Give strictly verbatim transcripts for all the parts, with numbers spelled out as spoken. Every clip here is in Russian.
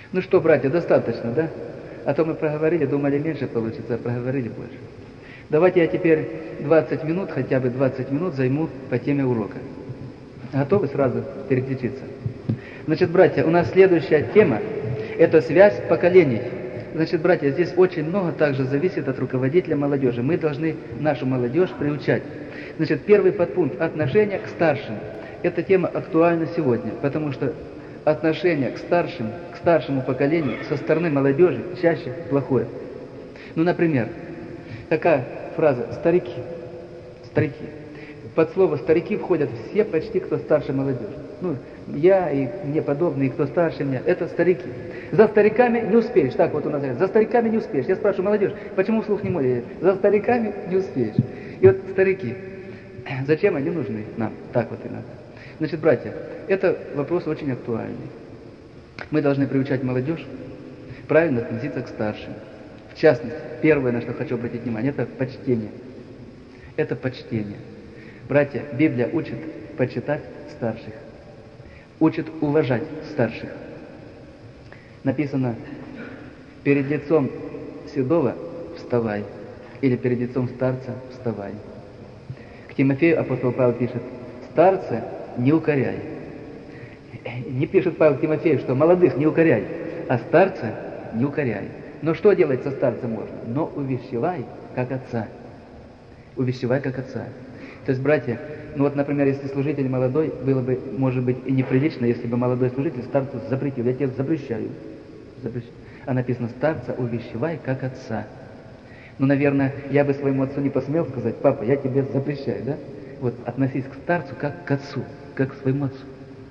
Ну что, братья, достаточно, да? А то мы проговорили, думали меньше получится, а проговорили больше. Давайте я теперь двадцать минут, хотя бы двадцать минут займу по теме урока. Готовы сразу переключиться? Значит, братья, у нас следующая тема – это связь поколений. Значит, братья, здесь очень много также зависит от руководителя молодежи. Мы должны нашу молодежь приучать. Значит, первый подпункт – отношение к старшим. Эта тема актуальна сегодня, потому что отношение к старшим, к старшему поколению со стороны молодежи чаще плохое. Ну, например, такая фраза «старики». Старики. Под слово «старики» входят все почти, кто старше молодежи. Ну, я и мне подобные, кто старше меня, это старики. За стариками не успеешь. Так вот у нас говорят, за стариками не успеешь. Я спрашиваю, молодежь, почему вслух не молитесь? За стариками не успеешь. И вот старики, зачем они нужны нам? Так вот иногда. Значит, братья, это вопрос очень актуальный. Мы должны приучать молодежь правильно относиться к старшим. В частности, первое, на что хочу обратить внимание, это почтение. Это почтение. Братья, Библия учит почитать старших. Учит уважать старших. Написано, перед лицом седого вставай, или перед лицом старца вставай. К Тимофею апостол Павел пишет, старца не укоряй. Не пишет Павел к Тимофею, что молодых не укоряй, а старца не укоряй. Но что делать со старцем можно? Но увещевай, как отца. Увещевай, как отца. То есть, братья, ну вот, например, если служитель молодой, было бы, может быть, и неприлично, если бы молодой служитель старцу запретил. Я тебе запрещаю. запрещаю. А написано, старца увещевай, как отца. Ну, наверное, я бы своему отцу не посмел сказать, папа, я тебе запрещаю, да? Вот, относись к старцу, как к отцу, как к своему отцу.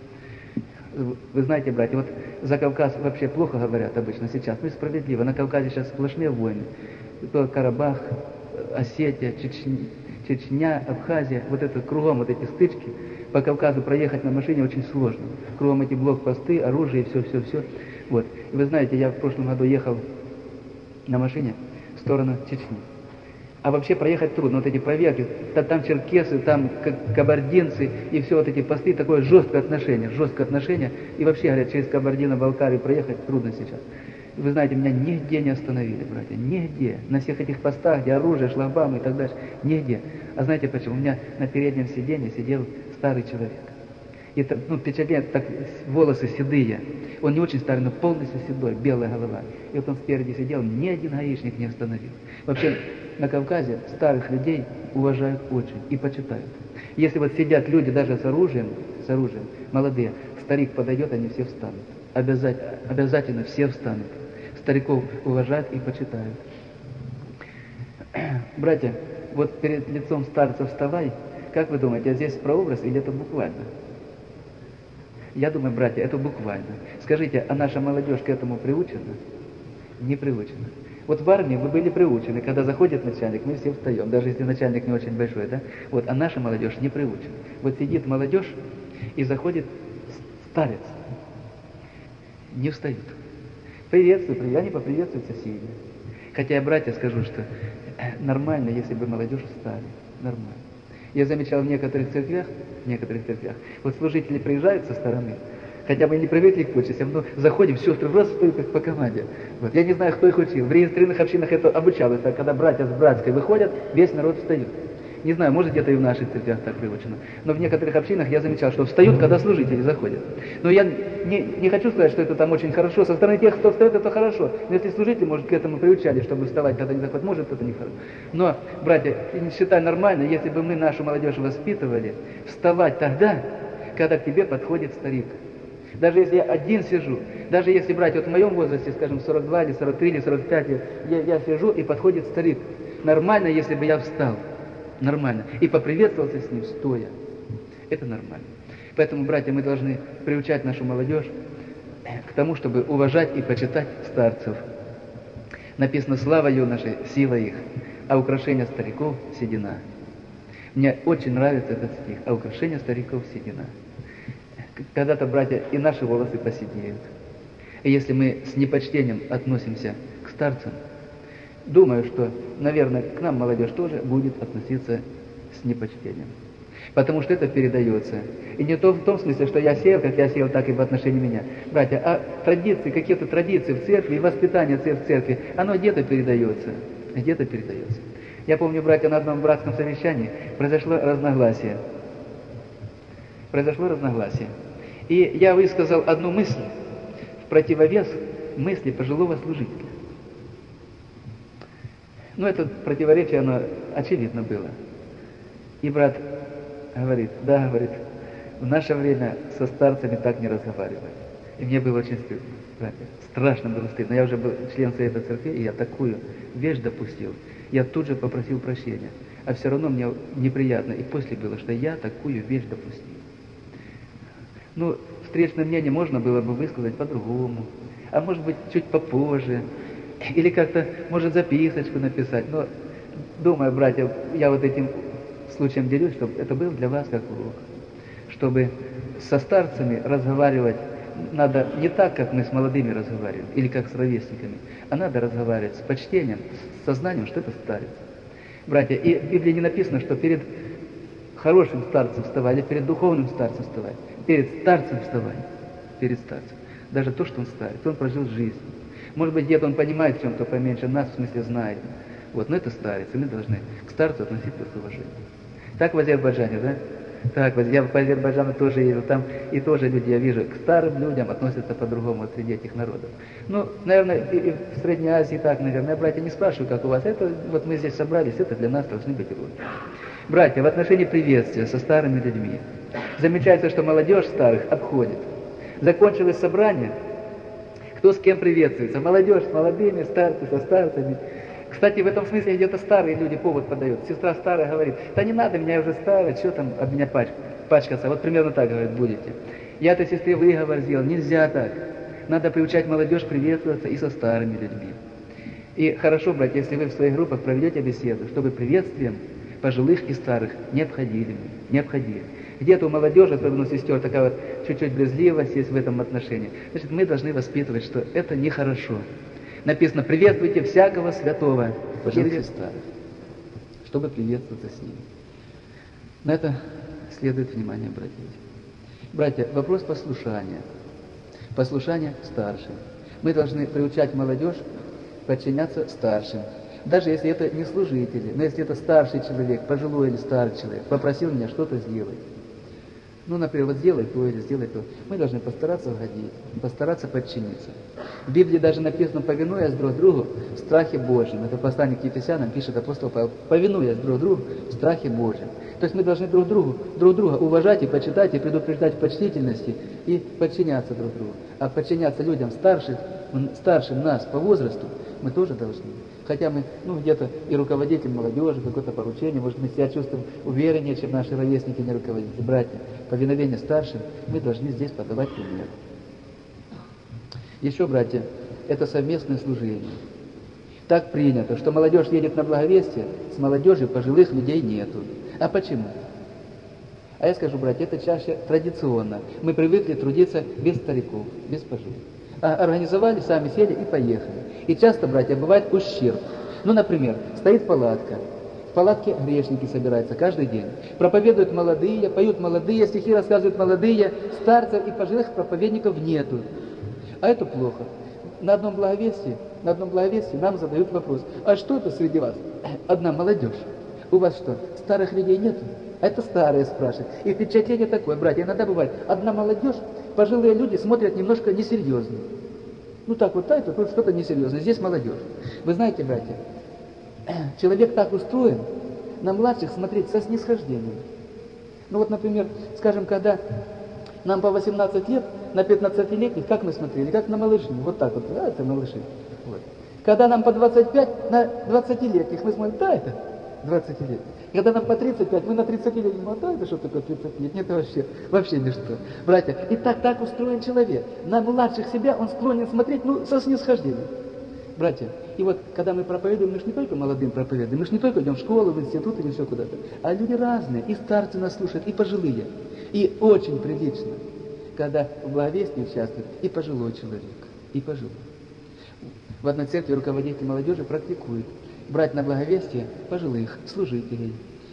Вы знаете, братья, вот за Кавказ вообще плохо говорят обычно сейчас, ну и справедливо. На Кавказе сейчас сплошные войны. То Карабах, Осетия, Чечня, Чечня, Абхазия, вот это кругом, вот эти стычки. По Кавказу проехать на машине очень сложно. Кругом эти блокпосты, оружие, все-все-все. Вот. И вы знаете, я в прошлом году ехал на машине в сторону Чечни. А вообще проехать трудно, вот эти проверки, там черкесы, там кабардинцы и все вот эти посты, такое жесткое отношение, жесткое отношение. И вообще, говорят, через Кабардино-Балкарию проехать трудно сейчас. Вы знаете, меня нигде не остановили, братья, нигде. На всех этих постах, где оружие, шлагбаумы и так дальше, нигде. А знаете почему? У меня на переднем сиденье сидел старый человек. И ну, впечатление, так, волосы седые. Он не очень старый, но полностью седой, белая голова. И вот он спереди сидел, ни один гаишник не остановил. Вообще, на Кавказе старых людей уважают очень и почитают. Если вот сидят люди даже с оружием, с оружием, молодые, старик подойдет, они все встанут. Обязательно, обязательно все встанут. Стариков уважают и почитают. Братья, вот перед лицом старца вставай. Как вы думаете, а здесь прообраз или это буквально? Я думаю, братья, это буквально. Скажите, а наша молодежь к этому приучена? Не приучена. Вот в армии вы были приучены, когда заходит начальник, мы все встаем, даже если начальник не очень большой, да? Вот, а наша молодежь не приучена. Вот сидит молодежь и заходит старец. Не встают. Приветствую, привет, они поприветствуют соседей. Хотя я, братья, скажу, что нормально, если бы молодежь встали. Нормально. Я замечал в некоторых церквях, в некоторых церквях, вот служители приезжают со стороны, хотя мы не привыкли к почестям, но заходим, сестры раз встают, как по команде. Вот. Я не знаю, кто их учил. В регистрированных общинах это обучалось, а когда братья с братской выходят, весь народ встает. Не знаю, может где-то и в наших церквях так приучено. Но в некоторых общинах я замечал, что встают, когда служители заходят. Но я не, не хочу сказать, что это там очень хорошо. Со стороны тех, кто встает, это хорошо. Но если служители, может, к этому приучали, чтобы вставать, когда они заходят, может, это не хорошо. Но, братья, считай нормально, если бы мы нашу молодежь воспитывали, вставать тогда, когда к тебе подходит старик. Даже если я один сижу, даже если, братья, вот в моем возрасте, скажем, сорок два или сорок три или сорок пять, я, я сижу и подходит старик. Нормально, если бы я встал. Нормально. И поприветствовался с ним стоя. Это нормально. Поэтому, братья, мы должны приучать нашу молодежь к тому, чтобы уважать и почитать старцев. Написано, слава юношей, сила их, а украшение стариков – седина. Мне очень нравится этот стих, а украшение стариков – седина. Когда-то, братья, и наши волосы поседеют. И если мы с непочтением относимся к старцам, думаю, что, наверное, к нам молодежь тоже будет относиться с непочтением. Потому что это передается. И не то в том смысле, что я сеял, как я сеял, так и в отношении меня. Братья, а традиции, какие-то традиции в церкви, и воспитание в церкви, оно где-то передается. Где-то передается. Я помню, братья, на одном братском совещании произошло разногласие. Произошло разногласие. И я высказал одну мысль в противовес мысли пожилого служителя. Ну, это противоречие, оно очевидно было. И брат говорит, да, говорит, в наше время со старцами так не разговаривают. И мне было очень стыдно, братья. Страшно было стыдно. Я уже был член Совета Церкви, и я такую вещь допустил. Я тут же попросил прощения. А все равно мне неприятно. И после было, что я такую вещь допустил. Ну, встречное мнение можно было бы высказать по-другому. А может быть, чуть попозже. Или как-то, может, записочку написать. Но, думаю, братья, я вот этим случаем делюсь, чтобы это был для вас как урок. Чтобы со старцами разговаривать надо не так, как мы с молодыми разговариваем, или как с ровесниками, а надо разговаривать с почтением, с сознанием, что это старец. Братья, и в Библии не написано, что перед хорошим старцем вставай, или перед духовным старцем вставай. Перед старцем вставай. Перед старцем. Даже то, что он старец, он прожил жизнь. Может быть, где-то он понимает в чем-то поменьше нас, в смысле знает. Вот, но это старец, и мы должны к старцу относиться с уважением. Так в Азербайджане, да? Так, я по Азербайджану тоже ездил, там и тоже люди, я вижу, к старым людям относятся по-другому вот среди этих народов. Ну, наверное, и, и в Средней Азии так, наверное, братья, не спрашиваю, как у вас. Это, вот мы здесь собрались, это для нас должны быть уроки. Братья, в отношении приветствия со старыми людьми. Замечается, что молодежь старых обходит. Закончилось собрание, кто с кем приветствуется. Молодежь с молодыми, старцы со старцами. Кстати, в этом смысле где-то старые люди повод подают. Сестра старая говорит, да не надо, меня уже старая, что там об меня пач... пачкаться. Вот примерно так, говорит, будете. Я-то сестре выговор сделал, нельзя так. Надо приучать молодежь приветствоваться и со старыми людьми. И хорошо, братья, если вы в своих группах проведете беседу, чтобы приветствием пожилых и старых не обходили, не обходили. Где-то у молодежи, особенно у сестер, такая вот чуть-чуть брезгливость есть в этом отношении. Значит, мы должны воспитывать, что это нехорошо. Написано, приветствуйте всякого святого, пожилых и старых, чтобы приветствоваться с ними. На это следует внимание обратить. Братья, вопрос послушания. Послушание старшим. Мы должны приучать молодежь подчиняться старшим. Даже если это не служители, но если это старший человек, пожилой или старый человек, попросил меня что-то сделать. Ну, например, вот сделай то или сделай то. Мы должны постараться угодить, постараться подчиниться. В Библии даже написано, повинуясь друг другу в страхе Божьем. Это послание к Ефесянам пишет апостол Павел. Повинуясь друг другу в страхе Божьем. То есть мы должны друг, другу, друг друга уважать и почитать, и предупреждать в почтительности, и подчиняться друг другу. А подчиняться людям старших, старшим нас по возрасту мы тоже должны. Хотя мы, ну, где-то и руководитель молодежи, какое-то поручение, может, мы себя чувствуем увереннее, чем наши ровесники, не руководители. Братья, повиновение старшим, мы должны здесь подавать пример. Еще, братья, это совместное служение. Так принято, что молодежь едет на благовестие, с молодежью пожилых людей нету. А почему? А я скажу, братья, это чаще традиционно. Мы привыкли трудиться без стариков, без пожилых. А организовали, сами сели и поехали. И часто, братья, бывает ущерб. Ну, например, стоит палатка. В палатке грешники собираются каждый день. Проповедуют молодые, поют молодые, стихи рассказывают молодые. Старцев и пожилых проповедников нету. А это плохо. На одном благовестии, на одном благовестии нам задают вопрос. А что это среди вас? Одна молодежь. У вас что, старых людей нету? А это старые спрашивают. И впечатление такое, братья, иногда бывает. Одна молодежь, пожилые люди смотрят немножко несерьезно. Ну так вот, так, тут что-то несерьезное. Здесь молодежь. Вы знаете, братья, человек так устроен, на младших смотреть со снисхождением. Ну вот, например, скажем, когда нам по восемнадцать лет, на пятнадцатилетних, как мы смотрели? Как на малышни. Вот так вот, да, это малыши. Вот. Когда нам по двадцать пять, на двадцатилетних мы смотрим, да, это двадцатилетних. Когда нам по тридцать пять, мы на тридцатилетних, ну, да, это что такое тридцать лет? Нет, это вообще, вообще ничто. Братья, и так, так устроен человек. На младших себя он склонен смотреть, ну, со снисхождением. Братья, и вот, когда мы проповедуем, мы же не только молодым проповедуем, мы же не только идем в школу, в институт или еще куда-то, а люди разные, и старцы нас слушают, и пожилые. И очень прилично, когда в благовестии участвует и пожилой человек, и пожилой. В одной церкви руководитель молодежи практикует брать на благовестие пожилых служителей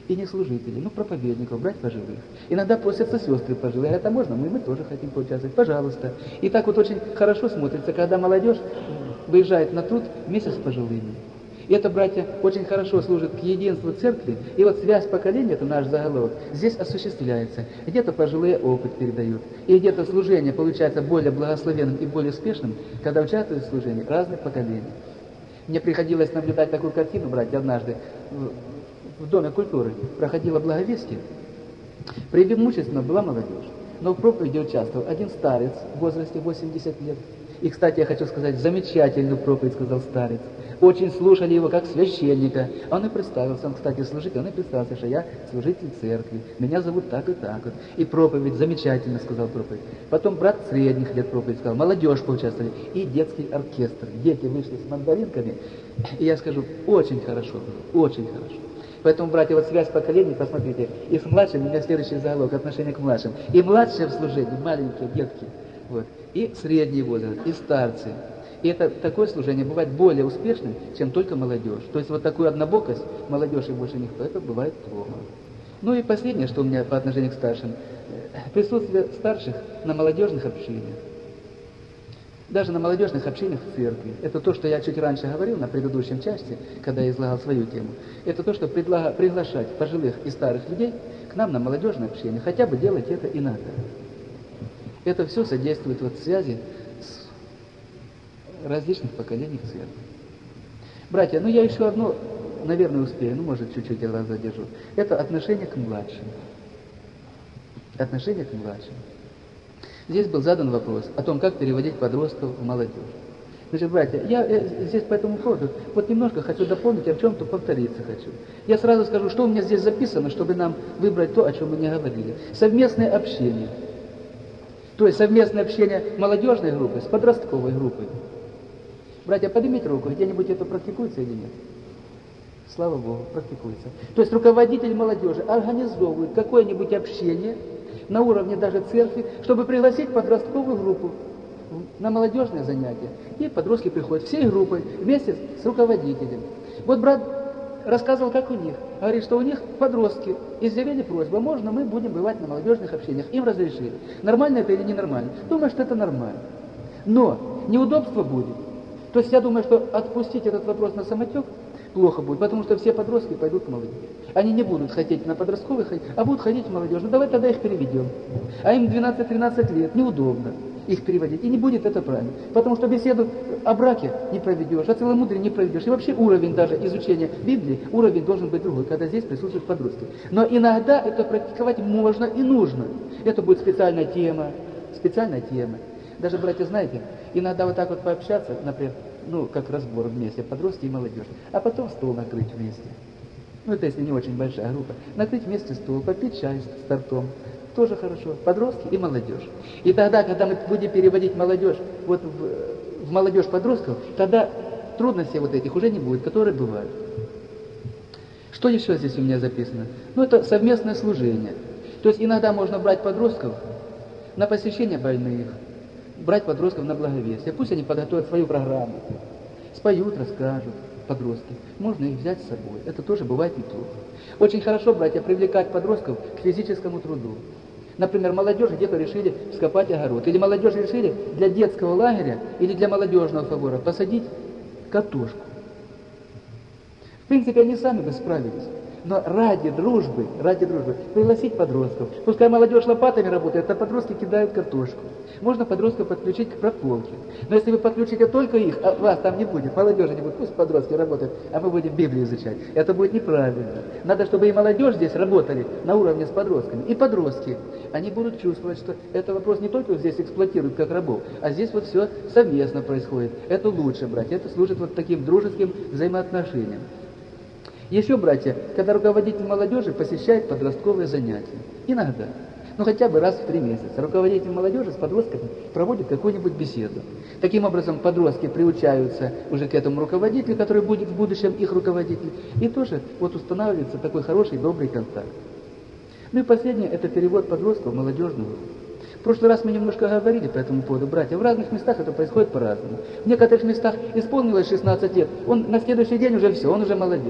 И не служителей, ну, проповедников, брать пожилых. Иногда просятся сестры пожилые, это можно, мы, мы тоже хотим поучаствовать, пожалуйста. И так вот очень хорошо смотрится, когда молодежь выезжает на труд вместе с пожилыми. И это, братья, очень хорошо служит к единству церкви. И вот связь поколений, это наш заголовок, здесь осуществляется. Где-то пожилые опыт передают, и где-то служение получается более благословенным и более успешным, когда участвуют в служении разных поколений. Мне приходилось наблюдать такую картину, братья, однажды в Доме культуры проходило благовестие. Преимущественно была молодежь, но в проповеди участвовал один старец в возрасте восемьдесят лет. И, кстати, я хочу сказать, замечательную проповедь сказал старец. Очень слушали его как священника. Он и представился, он, кстати, служитель, он и представился, что я служитель церкви, меня зовут так и так вот. И проповедь, замечательно сказал проповедь. Потом брат средних лет проповедь сказал, молодежь поучаствовали, и детский оркестр. Дети вышли с мандаринками, и я скажу, очень хорошо было, очень хорошо. Поэтому, братья, вот связь поколений, посмотрите, и с младшим, у меня следующий заголовок, отношение к младшим. И младшие в служении, маленькие детки, вот, и средний возраст, и старцы. И это такое служение бывает более успешным, чем только молодежь. То есть вот такую однобокость, молодежь и больше никто, это бывает плохо. Ну и последнее, что у меня по отношению к старшим, присутствие старших на молодежных общениях. Даже на молодежных общениях в церкви. Это то, что я чуть раньше говорил на предыдущем части, когда я излагал свою тему. Это то, что предлага, приглашать пожилых и старых людей к нам на молодежное общение. Хотя бы делать это иногда. Это все содействует вот связи с различных поколений в церкви. Братья, ну я еще одно, наверное, успею, ну может чуть-чуть я вас задержу. Это отношение к младшим. Отношение к младшим. Здесь был задан вопрос о том, как переводить подростков в молодежь. Значит, братья, я э, здесь по этому поводу вот немножко хочу дополнить, я в чем-то повториться хочу. Я сразу скажу, что у меня здесь записано, чтобы нам выбрать то, о чем мы не говорили. Совместное общение. То есть совместное общение молодежной группы с подростковой группой. Братья, поднимите руку, где-нибудь это практикуется или нет? Слава Богу, практикуется. То есть руководитель молодежи организовывает какое-нибудь общение на уровне даже церкви, чтобы пригласить подростковую группу на молодежное занятие. И подростки приходят всей группой вместе с руководителем. Вот брат рассказывал, как у них. Говорит, что у них подростки изъявили просьбу, можно мы будем бывать на молодежных общениях. Им разрешили. Нормально это или ненормально? Думаю, что это нормально. Но неудобство будет. То есть я думаю, что отпустить этот вопрос на самотек плохо будет, потому что все подростки пойдут в молодежь. Они не будут хотеть на подростковый ходить, а будут ходить в молодежь. Ну давай тогда их переведем. А им двенадцать-тринадцать лет, неудобно их переводить. И не будет это правильно. Потому что беседу о браке не проведешь, о целомудрии не проведешь. И вообще уровень даже изучения Библии, уровень должен быть другой, когда здесь присутствуют подростки. Но иногда это практиковать можно и нужно. Это будет специальная тема, специальная тема. Даже, братья, знаете, иногда вот так вот пообщаться, например, ну, как разбор вместе, подростки и молодежь, а потом стол накрыть вместе. Ну, это если не очень большая группа. Накрыть вместе стол, попить чай с тортом. Тоже хорошо. Подростки и молодежь. И тогда, когда мы будем переводить молодежь вот в, в молодежь подростков, тогда трудностей вот этих уже не будет, которые бывают. Что еще здесь у меня записано? Ну, это совместное служение. То есть иногда можно брать подростков на посещение больных, брать подростков на благовестие. Пусть они подготовят свою программу, споют, расскажут, подростки. Можно их взять с собой. Это тоже бывает неплохо. Очень хорошо, братья, привлекать подростков к физическому труду. Например, молодежь где-то решили вскопать огород. Или молодежь решили для детского лагеря или для молодежного собора посадить картошку. В принципе, они сами бы справились. Но ради дружбы, ради дружбы, пригласить подростков. Пускай молодежь лопатами работает, а подростки кидают картошку. Можно подростков подключить к прополке. Но если вы подключите только их, а вас там не будет, молодежи не будет, пусть подростки работают, а мы будем Библию изучать. Это будет неправильно. Надо, чтобы и молодежь здесь работали на уровне с подростками. И подростки, они будут чувствовать, что это вопрос не только здесь эксплуатируют как рабов, а здесь вот все совместно происходит. Это лучше, братья, это служит вот таким дружеским взаимоотношениям. Еще, братья, когда руководитель молодежи посещает подростковые занятия, иногда, ну хотя бы раз в три месяца, руководитель молодежи с подростками проводит какую-нибудь беседу. Таким образом, подростки приучаются уже к этому руководителю, который будет в будущем их руководитель, и тоже вот устанавливается такой хороший, добрый контакт. Ну и последнее, это перевод подростков в молодежную группу. В прошлый раз мы немножко говорили по этому поводу, братья. В разных местах это происходит по-разному. В некоторых местах исполнилось шестнадцать лет, он на следующий день уже все, он уже молодежь.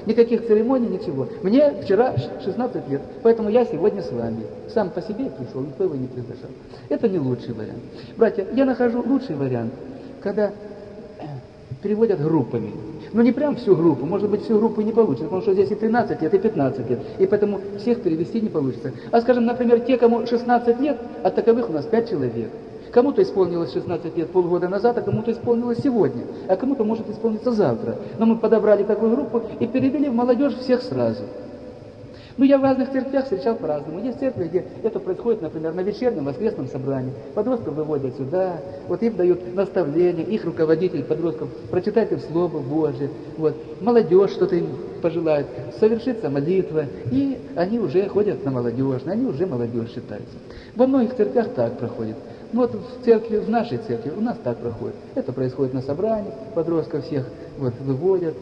Никаких церемоний, ничего. Мне вчера шестнадцать лет, поэтому я сегодня с вами. Сам по себе пришел, никто его не приглашал. Это не лучший вариант. Братья, я нахожу лучший вариант, когда переводят группами. Ну не прям всю группу, может быть всю группу не получится, потому что здесь и тринадцать лет, и пятнадцать лет, и поэтому всех перевести не получится. А скажем, например, те, кому шестнадцать лет, от таковых у нас пять человек. Кому-то исполнилось шестнадцать лет полгода назад, а кому-то исполнилось сегодня, а кому-то может исполниться завтра. Но мы подобрали такую группу и перевели в молодежь всех сразу. Ну, я в разных церквях встречал по-разному. Есть церкви, где это происходит, например, на вечернем воскресном собрании. Подростков выводят сюда, вот им дают наставления, их руководитель подростков прочитает им Слово Божие, вот, молодежь что-то им пожелает, совершится молитва, и они уже ходят на молодежь, они уже молодежь считаются. Во многих церквях так проходит. Ну, вот в церкви, в нашей церкви у нас так проходит. Это происходит на собрании, подростков всех вот, выводят,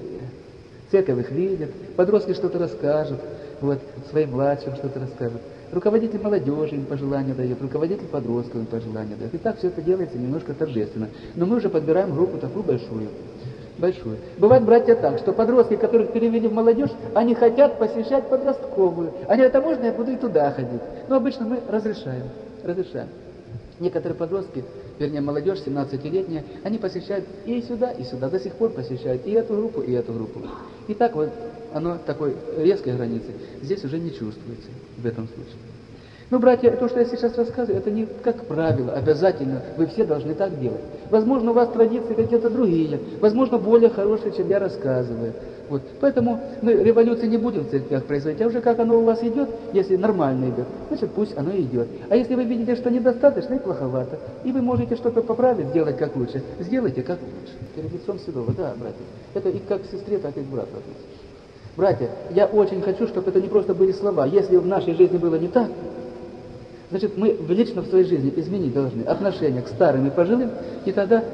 церковь их видит, подростки что-то расскажут, вот, своим младшим что-то расскажут. Руководитель молодежи им пожелания дает, руководитель подростков им пожелания дает. И так все это делается немножко торжественно. Но мы уже подбираем группу такую большую. Большую. Бывает, братья, так, что подростки, которых перевели в молодежь, они хотят посещать подростковую. Они говорят, а можно я буду и туда ходить? Но обычно мы разрешаем. Разрешаем. Некоторые подростки, вернее молодежь, семнадцатилетняя, они посещают и сюда, и сюда, до сих пор посещают и эту группу, и эту группу. И так вот оно такой резкой границы здесь уже не чувствуется в этом случае. Ну, братья, то, что я сейчас рассказываю, это не как правило, обязательно, вы все должны так делать. Возможно, у вас традиции какие-то другие, возможно, более хорошие, чем я рассказываю. Вот. Поэтому мы революции не будем в церквях производить, а уже как оно у вас идет, если нормально идет, значит пусть оно идет. А если вы видите, что недостаточно и плоховато, и вы можете что-то поправить, сделать как лучше, сделайте как лучше. Перед лицом Святого, да, братья. Это и как к сестре, так и к брату относится. Братья, я очень хочу, чтобы это не просто были слова. Если в нашей жизни было не так, значит, мы лично в своей жизни изменить должны отношения к старым и пожилым, и тогда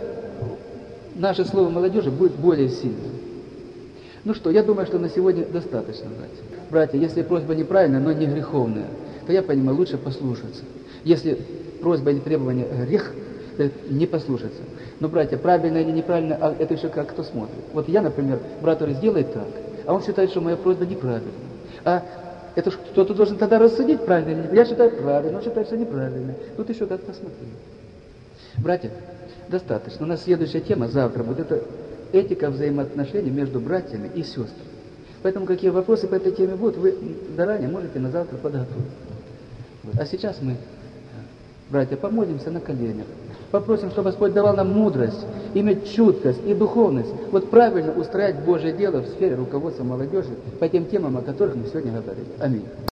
наше слово молодежи будет более сильным. Ну что, я думаю, что на сегодня достаточно, братья. Братья, если просьба неправильная, но не греховная, то я понимаю, лучше послушаться. Если просьба или требование грех, то не послушаться. Но, братья, правильно или неправильно, а это еще как кто смотрит. Вот я, например, брат говорит, сделай так, а он считает, что моя просьба неправильная. А это кто-то должен тогда рассудить, правильно или нет. Я считаю правильно, он считает, что неправильно. Тут еще как посмотри. Братья, достаточно. У нас следующая тема завтра будет это этика взаимоотношений между братьями и сестрами. Поэтому какие вопросы по этой теме будут, вы заранее можете на завтра подготовить. Вот. А сейчас мы, братья, помолимся на коленях. Попросим, чтобы Господь давал нам мудрость, иметь чуткость и духовность. Вот правильно устроять Божье дело в сфере руководства молодежи по тем темам, о которых мы сегодня говорили. Аминь.